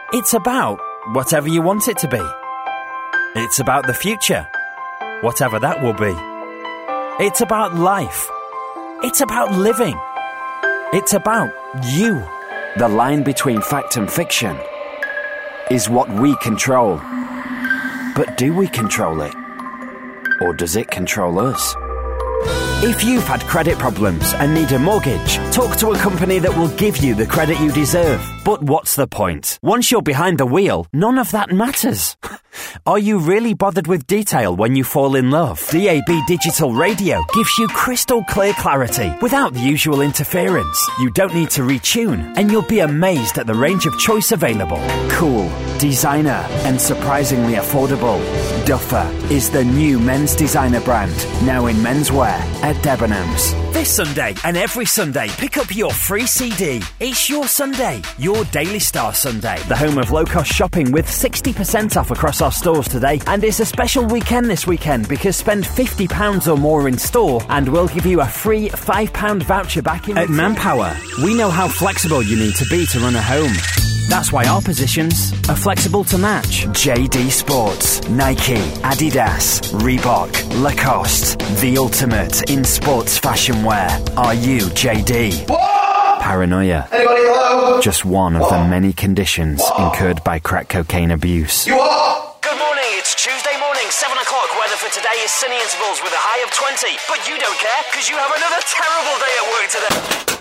It's about whatever you want it to be. It's about the future, whatever that will be. It's about life. It's about living. It's about you. The line between fact and fiction is what we control. But do we control it? Or does it control us? If you've had credit problems and need a mortgage, talk to a company that will give you the credit you deserve. But what's the point? Once you're behind the wheel, none of that matters. Are you really bothered with detail when you fall in love? DAB Digital Radio gives you crystal clear clarity without the usual interference. You don't need to retune, and you'll be amazed at the range of choice available. Cool, designer, and surprisingly affordable. Duffer is the new men's designer brand, now in menswear at Debenhams. This Sunday and every Sunday, pick up your free CD. It's your Sunday, your Daily Star Sunday. The home of low-cost shopping with 60% off across our stores today. And it's a special weekend this weekend because spend £50 or more in store and we'll give you a free £5 voucher back in At Manpower, we know how flexible you need to be to run a home. That's why our positions are flexible to match. JD Sports, Nike, Adidas, Reebok, Lacoste, the ultimate in sports fashion wear. Are you JD? What? Paranoia. Anybody, hello? Just one of the many conditions incurred by crack cocaine abuse. You are? Good morning, it's Tuesday morning, 7 o'clock. Weather for today is sunny intervals with a high of 20. But you don't care, because you have another terrible day at work today.